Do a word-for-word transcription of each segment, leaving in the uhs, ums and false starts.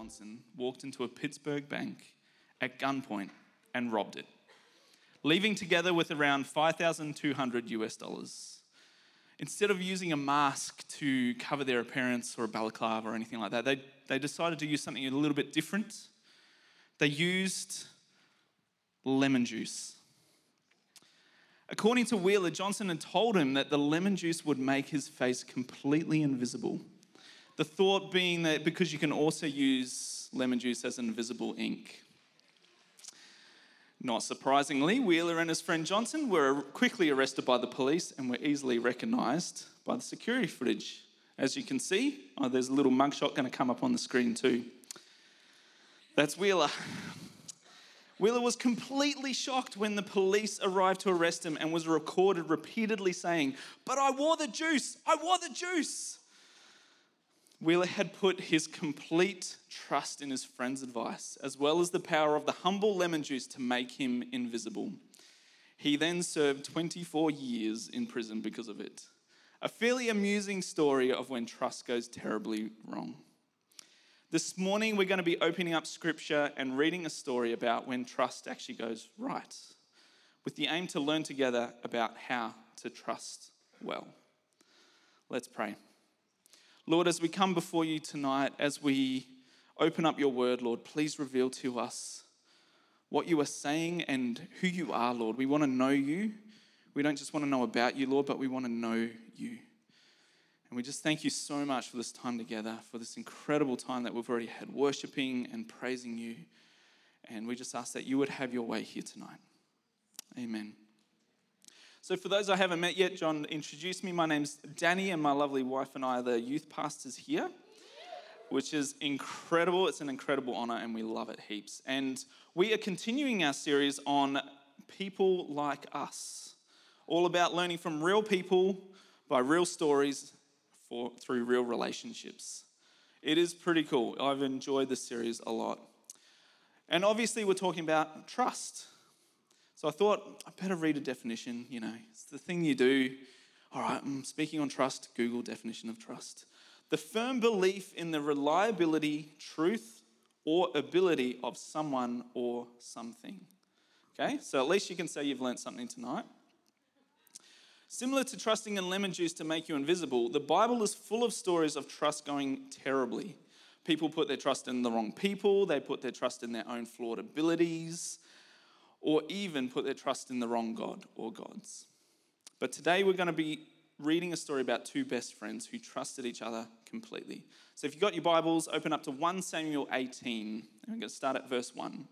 Johnson walked into a Pittsburgh bank at gunpoint and robbed it, leaving together with around five thousand two hundred US dollars. Instead of using a mask to cover their appearance or a balaclava or anything like that, they, they decided to use something a little bit different. They used lemon juice. According to Wheeler, Johnson had told him that the lemon juice would make his face completely invisible. The thought being that because you can also use lemon juice as invisible ink. Not surprisingly, Wheeler and his friend Johnson were quickly arrested by the police and were easily recognised by the security footage. As you can see, oh, there's a little mugshot going to come up on the screen too. That's Wheeler. Wheeler was completely shocked when the police arrived to arrest him and was recorded repeatedly saying, "But I wore the juice, I wore the juice." Wheeler had put his complete trust in his friend's advice, as well as the power of the humble lemon juice to make him invisible. He then served twenty-four years in prison because of it. A fairly amusing story of when trust goes terribly wrong. This morning, we're going to be opening up scripture and reading a story about when trust actually goes right, with the aim to learn together about how to trust well. Let's pray. Lord, as we come before you tonight, as we open up your word, Lord, please reveal to us what you are saying and who you are, Lord. We want to know you. We don't just want to know about you, Lord, but we want to know you. And we just thank you so much for this time together, for this incredible time that we've already had worshiping and praising you. And we just ask that you would have your way here tonight. Amen. So for those I haven't met yet, John introduced me. My name's Danny, and my lovely wife and I are the youth pastors here, which is incredible. It's an incredible honor, and we love it heaps. And we are continuing our series on people like us, all about learning from real people by real stories for, through real relationships. It is pretty cool. I've enjoyed this series a lot. And obviously we're talking about trust. So I thought, I better read a definition, you know. It's the thing you do. All right, I'm speaking on trust, Google definition of trust. The firm belief in the reliability, truth, or ability of someone or something. Okay, so at least you can say you've learned something tonight. Similar to trusting in lemon juice to make you invisible, the Bible is full of stories of trust going terribly. People put their trust in the wrong people, they put their trust in their own flawed abilities, or even put their trust in the wrong God or gods. But today we're going to be reading a story about two best friends who trusted each other completely. So if you've got your Bibles, open up to First Samuel eighteen, and we're going to start at verse one.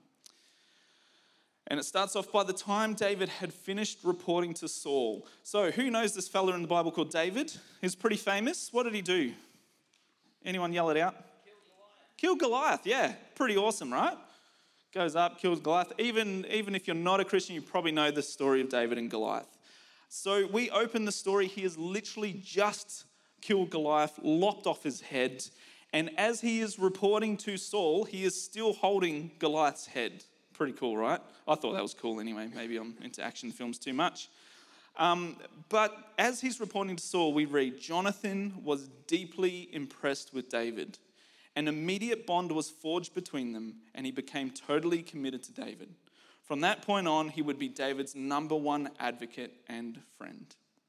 And it starts off, by the time David had finished reporting to Saul. So who knows this fella in the Bible called David? He's pretty famous. What did he do? Anyone yell it out? Kill Goliath. Kill Goliath, yeah. Pretty awesome, right? Goes up, kills Goliath. Even, even if you're not a Christian, you probably know the story of David and Goliath. So we open the story, he has literally just killed Goliath, lopped off his head. And as he is reporting to Saul, he is still holding Goliath's head. Pretty cool, right? I thought that was cool anyway. Maybe I'm into action films too much. Um, but as he's reporting to Saul, we read, Jonathan was deeply impressed with David. An immediate bond was forged between them, and he became totally committed to David. From that point on, he would be David's number one advocate and friend.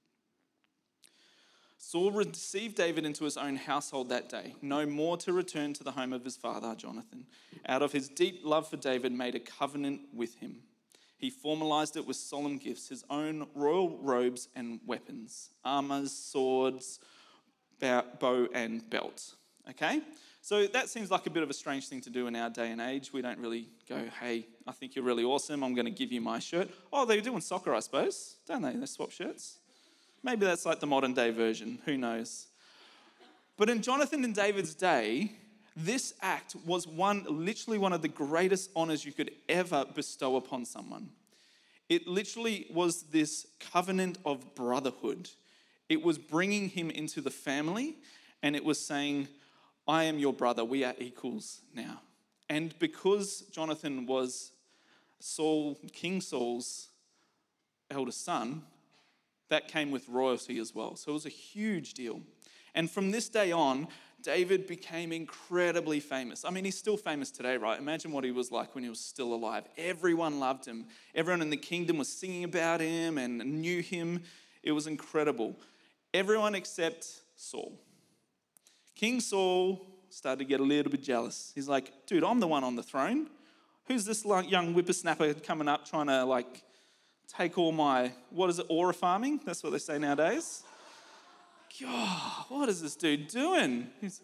Saul received David into his own household that day, no more to return to the home of his father, Jonathan. Out of his deep love for David, made a covenant with him. He formalized it with solemn gifts, his own royal robes and weapons, armors, swords, bow and belt. Okay? So that seems like a bit of a strange thing to do in our day and age. We don't really go, hey, I think you're really awesome, I'm going to give you my shirt. Oh, they do in soccer, I suppose, don't they? They swap shirts. Maybe that's like the modern day version, who knows? But in Jonathan and David's day, this act was one, literally one of the greatest honors you could ever bestow upon someone. It literally was this covenant of brotherhood. It was bringing him into the family, and it was saying, I am your brother, we are equals now. And because Jonathan was Saul, King Saul's eldest son, that came with royalty as well. So it was a huge deal. And from this day on, David became incredibly famous. I mean, he's still famous today, right? Imagine what he was like when he was still alive. Everyone loved him. Everyone in the kingdom was singing about him and knew him. It was incredible. Everyone except Saul. King Saul started to get a little bit jealous. He's like, dude, I'm the one on the throne. Who's this young whippersnapper coming up trying to like take all my, what is it, aura farming? That's what they say nowadays. God, what is this dude doing? He's...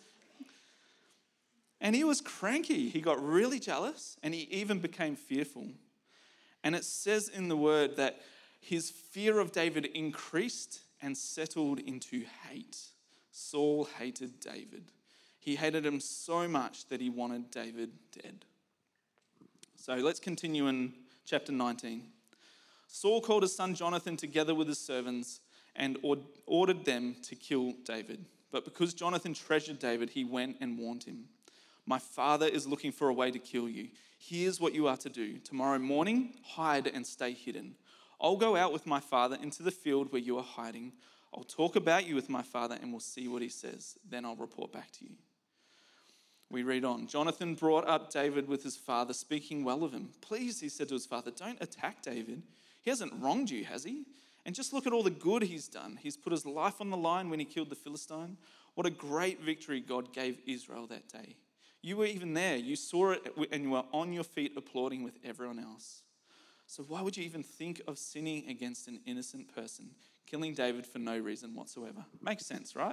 And he was cranky. He got really jealous and he even became fearful. And it says in the word that his fear of David increased and settled into hate. Saul hated David. He hated him so much that he wanted David dead. So let's continue in chapter nineteen. Saul called his son Jonathan together with his servants and ordered them to kill David. But because Jonathan treasured David, he went and warned him. My father is looking for a way to kill you. Here's what you are to do. Tomorrow morning, hide and stay hidden. I'll go out with my father into the field where you are hiding. I'll talk about you with my father and we'll see what he says. Then I'll report back to you. We read on. Jonathan brought up David with his father, speaking well of him. Please, he said to his father, don't attack David. He hasn't wronged you, has he? And just look at all the good he's done. He's put his life on the line when he killed the Philistine. What a great victory God gave Israel that day. You were even there. You saw it and you were on your feet applauding with everyone else. So why would you even think of sinning against an innocent person, killing David for no reason whatsoever? Makes sense, right?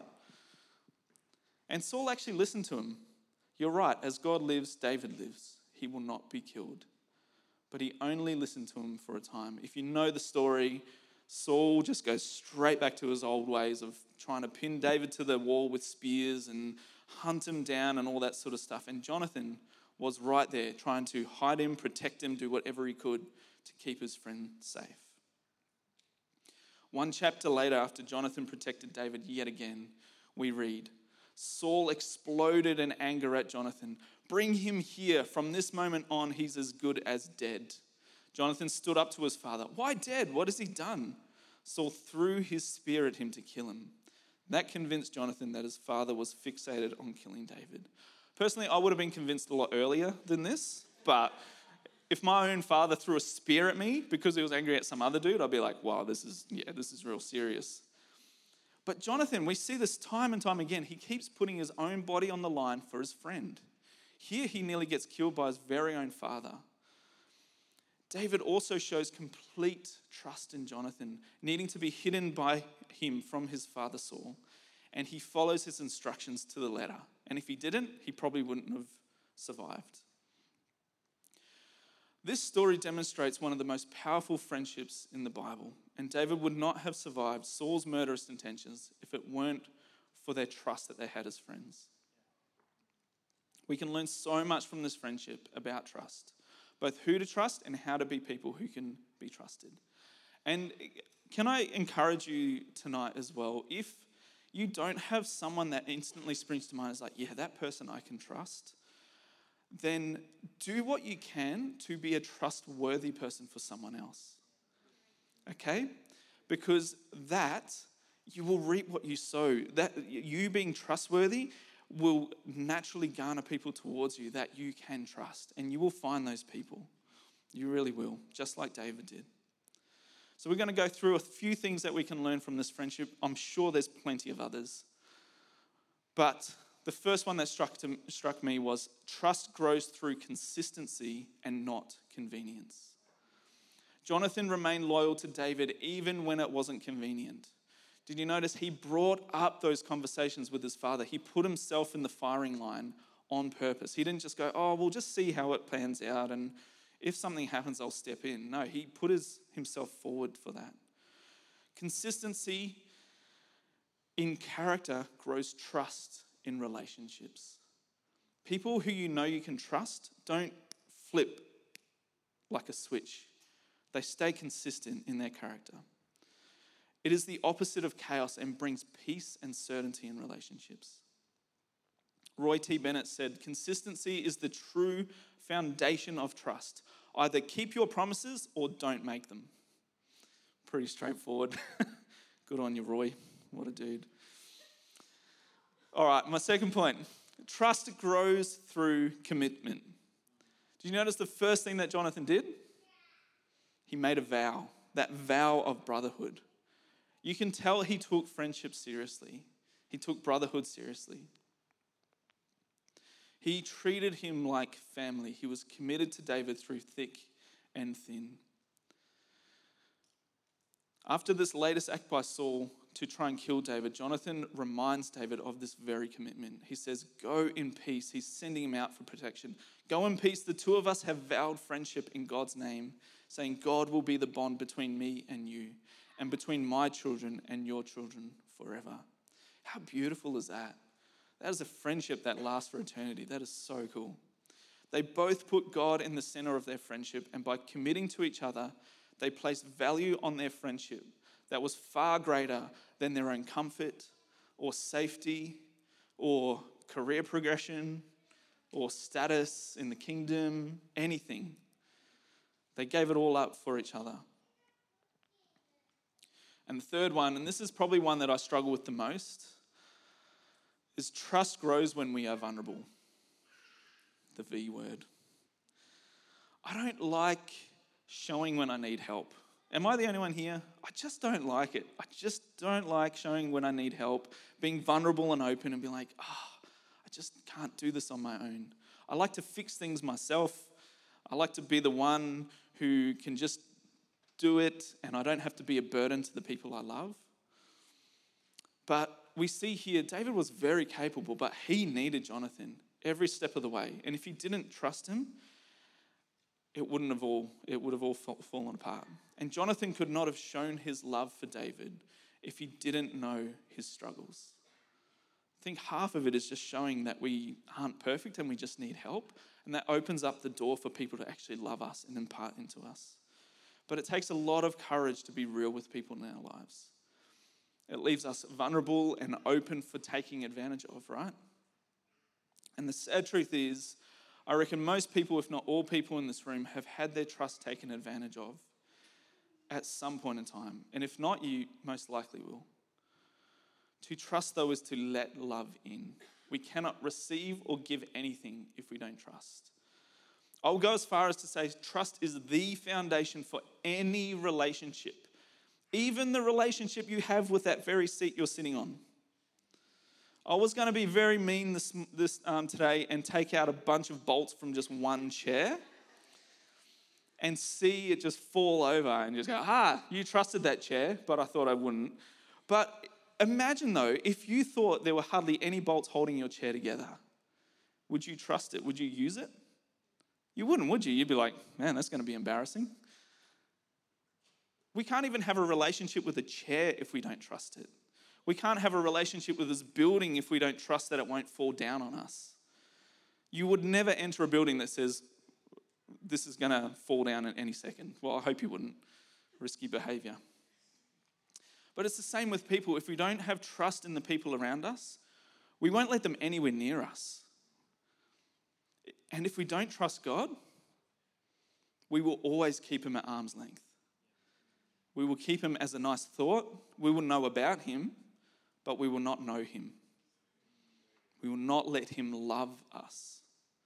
And Saul actually listened to him. You're right. As God lives, David lives. He will not be killed. But he only listened to him for a time. If you know the story, Saul just goes straight back to his old ways of trying to pin David to the wall with spears and hunt him down and all that sort of stuff. And Jonathan was right there trying to hide him, protect him, do whatever he could to keep his friend safe. One chapter later, after Jonathan protected David yet again, we read, Saul exploded in anger at Jonathan. Bring him here. From this moment on, he's as good as dead. Jonathan stood up to his father. Why dead? What has he done? Saul threw his spear at him to kill him. That convinced Jonathan that his father was fixated on killing David. Personally, I would have been convinced a lot earlier than this, but if my own father threw a spear at me because he was angry at some other dude, I'd be like, wow, this is, yeah, this is real serious. But Jonathan, we see this time and time again. He keeps putting his own body on the line for his friend. Here he nearly gets killed by his very own father. David also shows complete trust in Jonathan, needing to be hidden by him from his father Saul. And he follows his instructions to the letter. And if he didn't, he probably wouldn't have survived. This story demonstrates one of the most powerful friendships in the Bible. And David would not have survived Saul's murderous intentions if it weren't for their trust that they had as friends. We can learn so much from this friendship about trust. Both who to trust and how to be people who can be trusted. And can I encourage you tonight as well, if you don't have someone that instantly springs to mind as like, yeah, that person I can trust, then do what you can to be a trustworthy person for someone else. Okay? Because that, you will reap what you sow. That you being trustworthy will naturally garner people towards you that you can trust. And you will find those people. You really will, just like David did. So we're going to go through a few things that we can learn from this friendship. I'm sure there's plenty of others. But the first one that struck, to, struck me was trust grows through consistency and not convenience. Jonathan remained loyal to David even when it wasn't convenient. Did you notice he brought up those conversations with his father? He put himself in the firing line on purpose. He didn't just go, oh, we'll just see how it plans out, and if something happens, I'll step in. No, he put his, himself forward for that. Consistency in character grows trust in relationships. People who you know you can trust don't flip like a switch. They stay consistent in their character. It is the opposite of chaos and brings peace and certainty in relationships. Roy T. Bennett said, consistency is the true foundation of trust. Either keep your promises or don't make them. Pretty straightforward. Good on you, Roy. What a dude. All right, my second point. Trust grows through commitment. Did you notice the first thing that Jonathan did? He made a vow, that vow of brotherhood. You can tell he took friendship seriously. He took brotherhood seriously. He treated him like family. He was committed to David through thick and thin. After this latest act by Saul to try and kill David, Jonathan reminds David of this very commitment. He says, go in peace. He's sending him out for protection. Go in peace. The two of us have vowed friendship in God's name, saying God will be the bond between me and you, and between my children and your children forever. How beautiful is that? That is a friendship that lasts for eternity. That is so cool. They both put God in the center of their friendship, and by committing to each other, they placed value on their friendship that was far greater than their own comfort or safety or career progression or status in the kingdom, anything. They gave it all up for each other. And the third one, and this is probably one that I struggle with the most, is trust grows when we are vulnerable. The V word. I don't like showing when I need help. Am I the only one here? I just don't like it. I just don't like showing when I need help, being vulnerable and open and be like, ah, oh, I just can't do this on my own. I like to fix things myself. I like to be the one who can just do it and I don't have to be a burden to the people I love. But we see here, David was very capable, but he needed Jonathan every step of the way. And if he didn't trust him, it wouldn't have all, it would have all fallen apart. And Jonathan could not have shown his love for David if he didn't know his struggles. I think half of it is just showing that we aren't perfect and we just need help. And that opens up the door for people to actually love us and impart into us. But it takes a lot of courage to be real with people in our lives. It leaves us vulnerable and open for taking advantage of, right? And the sad truth is, I reckon most people, if not all people in this room, have had their trust taken advantage of at some point in time. And if not, you most likely will. To trust, though, is to let love in. We cannot receive or give anything if we don't trust. I'll go as far as to say trust is the foundation for any relationship, even the relationship you have with that very seat you're sitting on. I was going to be very mean this, this um, today and take out a bunch of bolts from just one chair and see it just fall over and just go, ah, you trusted that chair, but I thought I wouldn't. But imagine though, if you thought there were hardly any bolts holding your chair together, would you trust it? Would you use it? You wouldn't, would you? You'd be like, man, that's going to be embarrassing. We can't even have a relationship with a chair if we don't trust it. We can't have a relationship with this building if we don't trust that it won't fall down on us. You would never enter a building that says, this is going to fall down at any second. Well, I hope you wouldn't. Risky behavior. But it's the same with people. If we don't have trust in the people around us, we won't let them anywhere near us. And if we don't trust God, we will always keep him at arm's length. We will keep him as a nice thought. We will know about him, but we will not know him. We will not let him love us.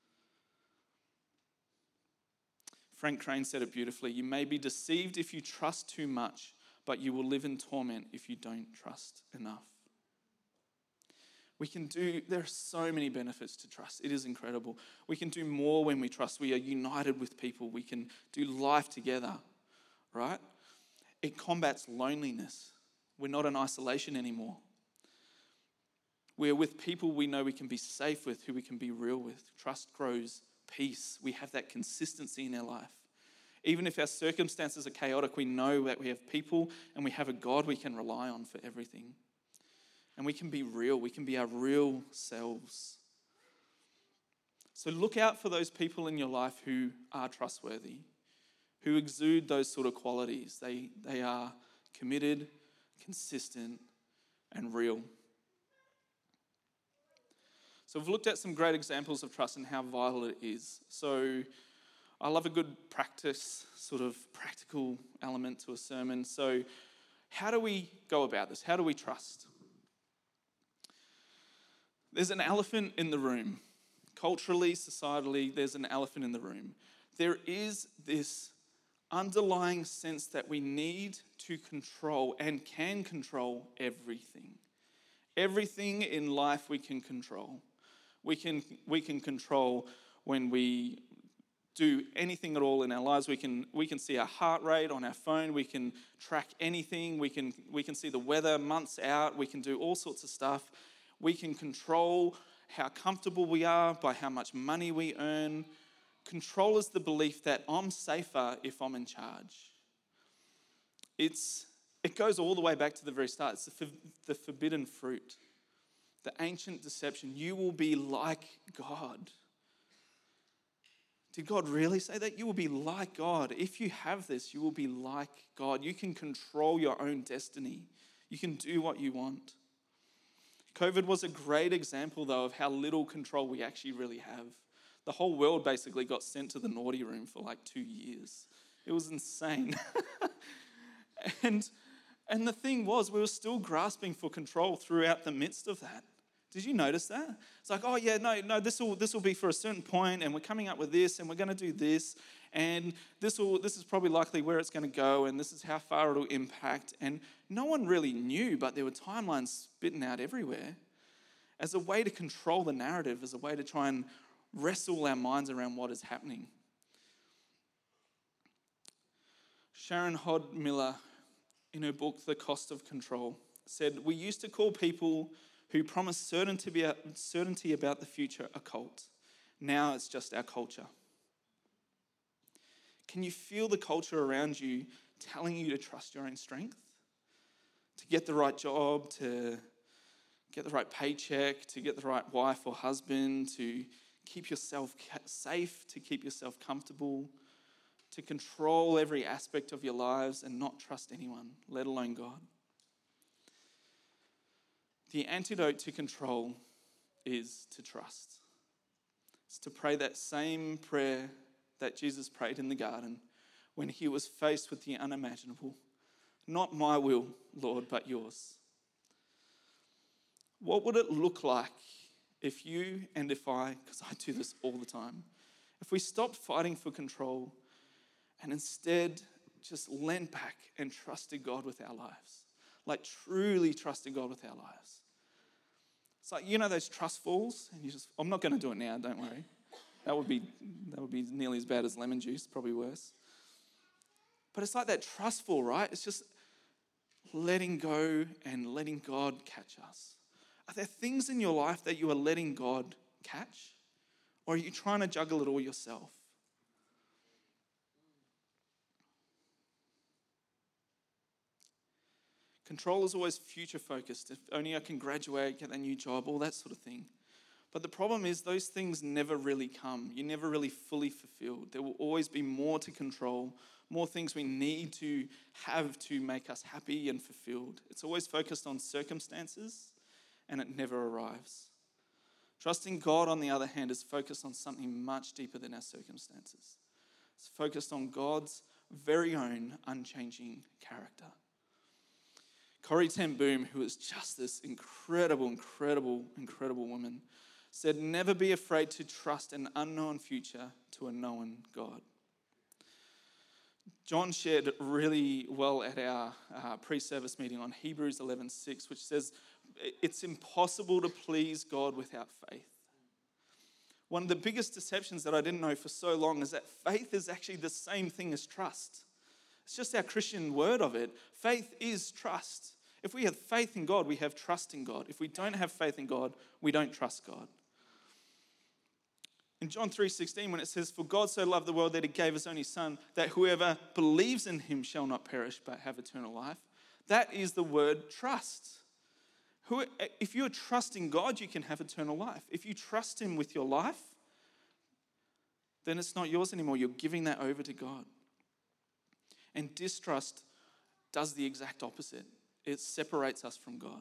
Frank Crane said it beautifully. You may be deceived if you trust too much, but you will live in torment if you don't trust enough. We can do, there are so many benefits to trust. It is incredible. We can do more when we trust. We are united with people. We can do life together, right? It combats loneliness. We're not in isolation anymore. We're with people we know we can be safe with, who we can be real with. Trust grows peace. We have that consistency in our life. Even if our circumstances are chaotic, we know that we have people and we have a God we can rely on for everything. And we can be real. We can be our real selves. So look out for those people in your life who are trustworthy, who exude those sort of qualities. They, they are committed, consistent, and real. So we've looked at some great examples of trust and how vital it is. So I love a good practice, sort of practical element to a sermon. So how do we go about this? How do we trust? There's an elephant in the room. Culturally, societally, there's an elephant in the room. There is this underlying sense that we need to control and can control everything. Everything in life we can control. We can, we can control when we do anything at all in our lives. We can, we can see our heart rate on our phone. We can track anything. We can, we can see the weather months out. We can do all sorts of stuff. We can control how comfortable we are by how much money we earn. Control is the belief that I'm safer if I'm in charge. It's, it goes all the way back to the very start. It's the, for, the forbidden fruit, the ancient deception. You will be like God. Did God really say that? You will be like God. If you have this, you will be like God. You can control your own destiny. You can do what you want. COVID was a great example, though, of how little control we actually really have. The whole world basically got sent to the naughty room for like two years. It was insane. and, and the thing was, we were still grasping for control throughout the midst of that. Did you notice that? It's like, oh yeah, no, no, this will this will be for a certain point, and we're coming up with this, and we're going to do this, and this will this is probably likely where it's going to go, and this is how far it'll impact. And no one really knew, but there were timelines spitting out everywhere as a way to control the narrative, as a way to try and wrestle our minds around what is happening. Sharon Hod Miller, in her book, The Cost of Control, said, "We used to call people who promise certainty about, certainty about the future a cult. Now it's just our culture." Can you feel the culture around you telling you to trust your own strength? To get the right job, to get the right paycheck, to get the right wife or husband, to keep yourself safe, to keep yourself comfortable, to control every aspect of your lives and not trust anyone, let alone God. The antidote to control is to trust. It's to pray that same prayer that Jesus prayed in the garden when he was faced with the unimaginable. Not my will, Lord, but yours. What would it look like if you and if I, because I do this all the time, if we stopped fighting for control and instead just leant back and trusted God with our lives? Like truly trusted God with our lives. It's like, you know those trust falls? And you just, I'm not going to do it now, don't worry. That would be that would be nearly as bad as lemon juice, probably worse. But it's like that trust fall, right? It's just letting go and letting God catch us. Are there things in your life that you are letting God catch? Or are you trying to juggle it all yourself? Control is always future focused. If only I can graduate, get that new job, all that sort of thing. But the problem is those things never really come. You're never really fully fulfilled. There will always be more to control, more things we need to have to make us happy and fulfilled. It's always focused on circumstances and it never arrives. Trusting God, on the other hand, is focused on something much deeper than our circumstances. It's focused on God's very own unchanging character. Corrie ten Boom, who is just this incredible, incredible, incredible woman, said, "Never be afraid to trust an unknown future to a known God." John shared really well at our uh, pre-service meeting on Hebrews eleven six, which says, it's impossible to please God without faith. One of the biggest deceptions that I didn't know for so long is that faith is actually the same thing as trust. It's just our Christian word of it. Faith is trust. If we have faith in God, we have trust in God. If we don't have faith in God, we don't trust God. In John three sixteen, when it says, "For God so loved the world that he gave his only son, that whoever believes in him shall not perish but have eternal life," that is the word trust. Who, if you're trusting God, you can have eternal life. If you trust him with your life, then it's not yours anymore. You're giving that over to God. And distrust does the exact opposite. It separates us from God.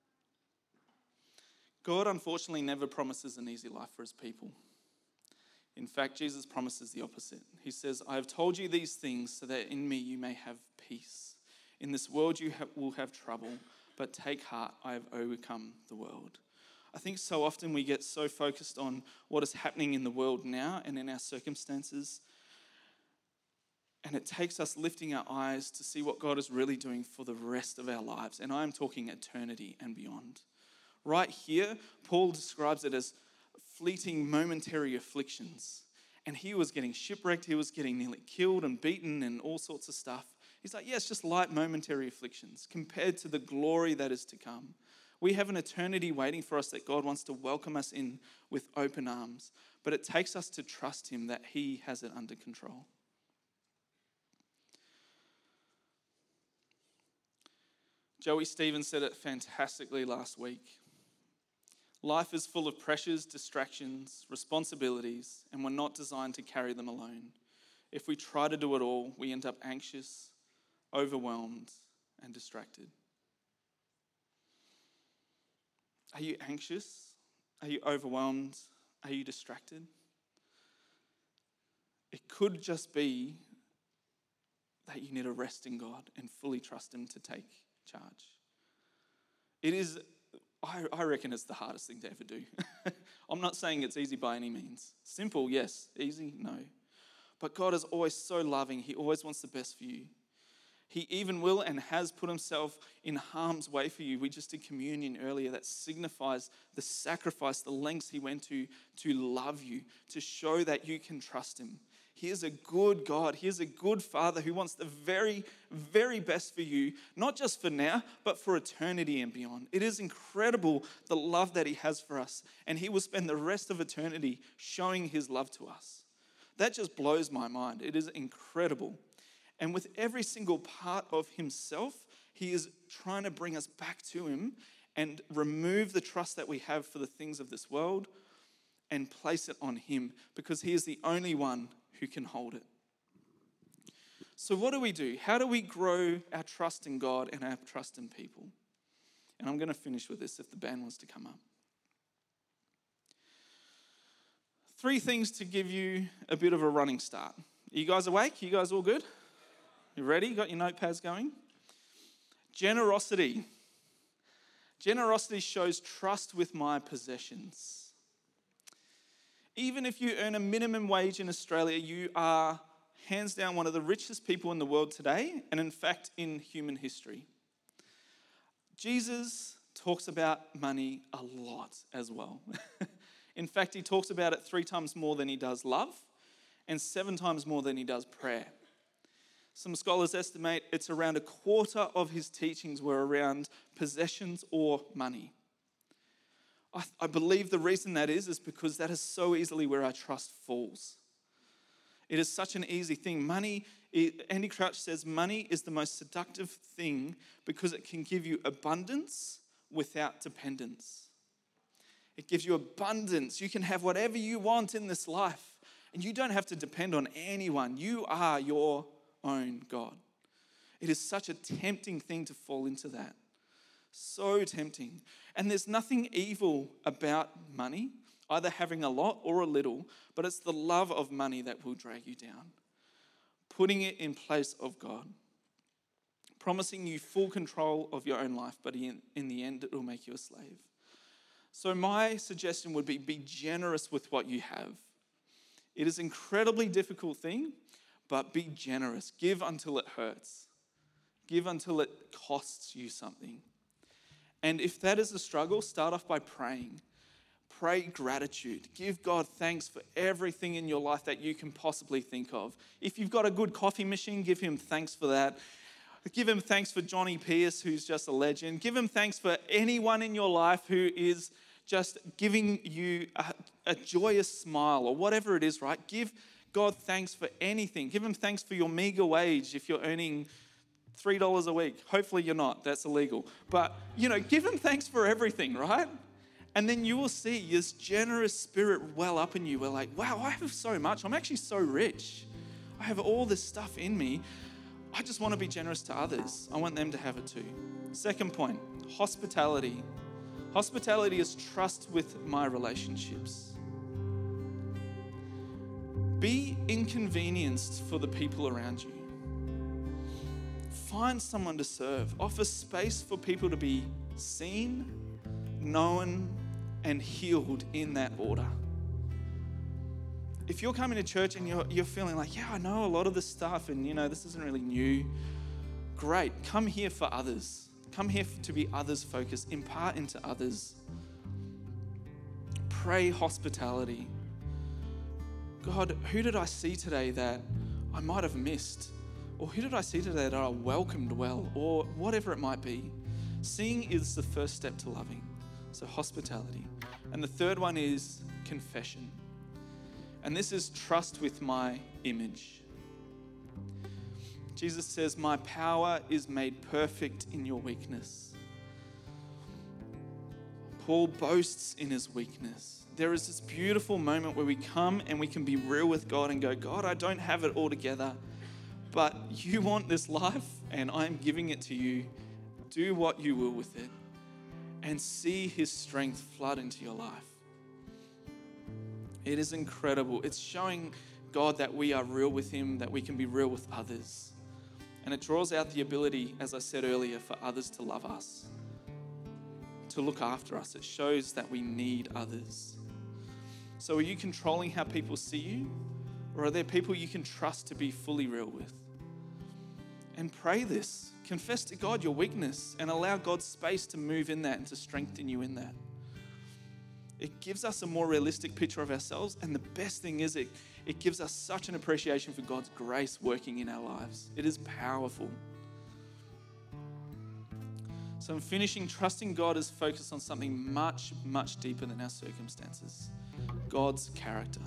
God, unfortunately, never promises an easy life for his people. In fact, Jesus promises the opposite. He says, I have told you these things so that in me you may have peace. In this world you ha- will have trouble, but take heart, I have overcome the world. I think so often we get so focused on what is happening in the world now and in our circumstances, and it takes us lifting our eyes to see what God is really doing for the rest of our lives. And I'm talking eternity and beyond. Right here, Paul describes it as fleeting, momentary afflictions. And he was getting shipwrecked, he was getting nearly killed and beaten and all sorts of stuff. He's like, yeah, it's just light, momentary afflictions compared to the glory that is to come. We have an eternity waiting for us that God wants to welcome us in with open arms. But it takes us to trust him that he has it under control. Joey Stevens said it fantastically last week. Life is full of pressures, distractions, responsibilities, and we're not designed to carry them alone. If we try to do it all, we end up anxious, overwhelmed, and distracted. Are you anxious? Are you overwhelmed? Are you distracted? It could just be that you need to rest in God and fully trust him to take charge. It is, I, I reckon it's the hardest thing to ever do. I'm not saying it's easy by any means. Simple, yes. Easy, no. But God is always so loving. He always wants the best for you. He even will and has put himself in harm's way for you. We just did communion earlier. That signifies the sacrifice, the lengths he went to to love you, to show that you can trust him. He is a good God. He is a good Father who wants the very, very best for you, not just for now, but for eternity and beyond. It is incredible the love that he has for us, and he will spend the rest of eternity showing his love to us. That just blows my mind. It is incredible. And with every single part of himself, he is trying to bring us back to him and remove the trust that we have for the things of this world and place it on him, because he is the only one who can hold it. So what do we do? How do we grow our trust in God and our trust in people? And I'm going to finish with this if the band wants to come up. Three things to give you a bit of a running start. Are you guys awake? You guys all good? You ready? You got your notepads going? Generosity. Generosity shows trust with my possessions. Even if you earn a minimum wage in Australia, you are hands down one of the richest people in the world today, and in fact in human history. Jesus talks about money a lot as well. In fact, he talks about it three times more than he does love, and seven times more than he does prayer. Some scholars estimate it's around a quarter of his teachings were around possessions or money. I, I believe the reason that is is because that is so easily where our trust falls. It is such an easy thing. Money, it, Andy Crouch says, money is the most seductive thing because it can give you abundance without dependence. It gives you abundance. You can have whatever you want in this life, and you don't have to depend on anyone. You are your own God. It is such a tempting thing to fall into that. So tempting. And there's nothing evil about money, either having a lot or a little, but it's the love of money that will drag you down. Putting it in place of God. Promising you full control of your own life, but in, in the end, it will make you a slave. So my suggestion would be, be generous with what you have. It is an incredibly difficult thing, but be generous. Give until it hurts. Give until it costs you something. And if that is a struggle, start off by praying. Pray gratitude. Give God thanks for everything in your life that you can possibly think of. If you've got a good coffee machine, give him thanks for that. Give him thanks for Johnny Pierce, who's just a legend. Give him thanks for anyone in your life who is just giving you a, a joyous smile or whatever it is, right? Give God thanks for anything. Give him thanks for your meager wage if you're earning three dollars a week. Hopefully you're not. That's illegal. But, you know, give him thanks for everything, right? And then you will see this generous spirit well up in you. We're like, wow, I have so much. I'm actually so rich. I have all this stuff in me. I just want to be generous to others. I want them to have it too. Second point, hospitality. Hospitality is trust with my relationships. Be inconvenienced for the people around you. Find someone to serve. Offer space for people to be seen, known, and healed in that order. If you're coming to church and you're, you're feeling like, yeah, I know a lot of this stuff and, you know, this isn't really new, great. Come here for others. Come here to be others focused. Impart into others. Pray hospitality. God, who did I see today that I might have missed? Or who did I see today that I welcomed well? Or whatever it might be. Seeing is the first step to loving. So hospitality. And the third one is confession. And this is trust with my image. Jesus says, my power is made perfect in your weakness. Paul boasts in his weakness. There is this beautiful moment where we come and we can be real with God and go, God, I don't have it all together, but you want this life and I'm giving it to you. Do what you will with it and see his strength flood into your life. It is incredible. It's showing God that we are real with him, that we can be real with others. And it draws out the ability, as I said earlier, for others to love us, to look after us. It shows that we need others. So are you controlling how people see you? Or are there people you can trust to be fully real with? And pray this. Confess to God your weakness and allow God's space to move in that and to strengthen you in that. It gives us a more realistic picture of ourselves, and the best thing is it, it gives us such an appreciation for God's grace working in our lives. It is powerful. So I'm finishing. Trusting God is focused on something much, much deeper than our circumstances. God's character.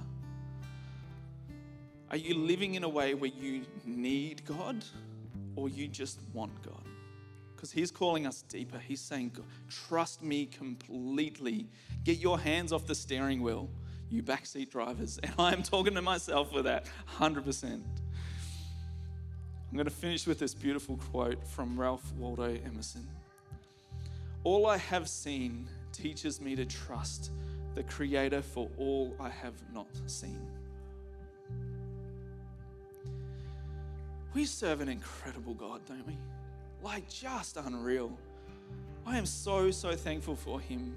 Are you living in a way where you need God or you just want God? Because he's calling us deeper. He's saying, trust me completely. Get your hands off the steering wheel, you backseat drivers. And I'm talking to myself with that, one hundred percent. I'm going to finish with this beautiful quote from Ralph Waldo Emerson. All I have seen teaches me to trust the Creator for all I have not seen. We serve an incredible God, don't we? Like, just unreal. I am so, so thankful for him.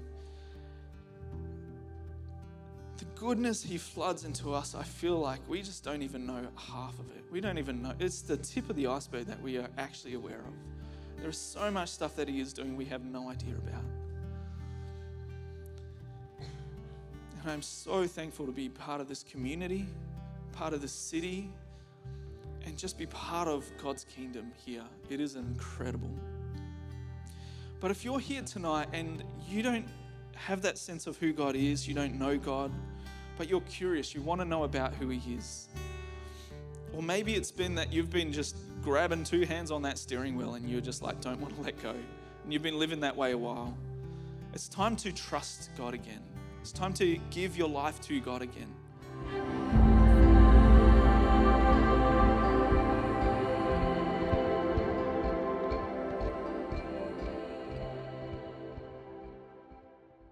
The goodness he floods into us, I feel like we just don't even know half of it. We don't even know. It's the tip of the iceberg that we are actually aware of. There is so much stuff that he is doing we have no idea about. And I'm so thankful to be part of this community, part of this city, and just be part of God's kingdom here. It is incredible. But if you're here tonight and you don't have that sense of who God is, you don't know God, but you're curious, you want to know about who he is. Or maybe it's been that you've been just grabbing two hands on that steering wheel and you're just like, don't want to let go. And you've been living that way a while. It's time to trust God again. It's time to give your life to God again.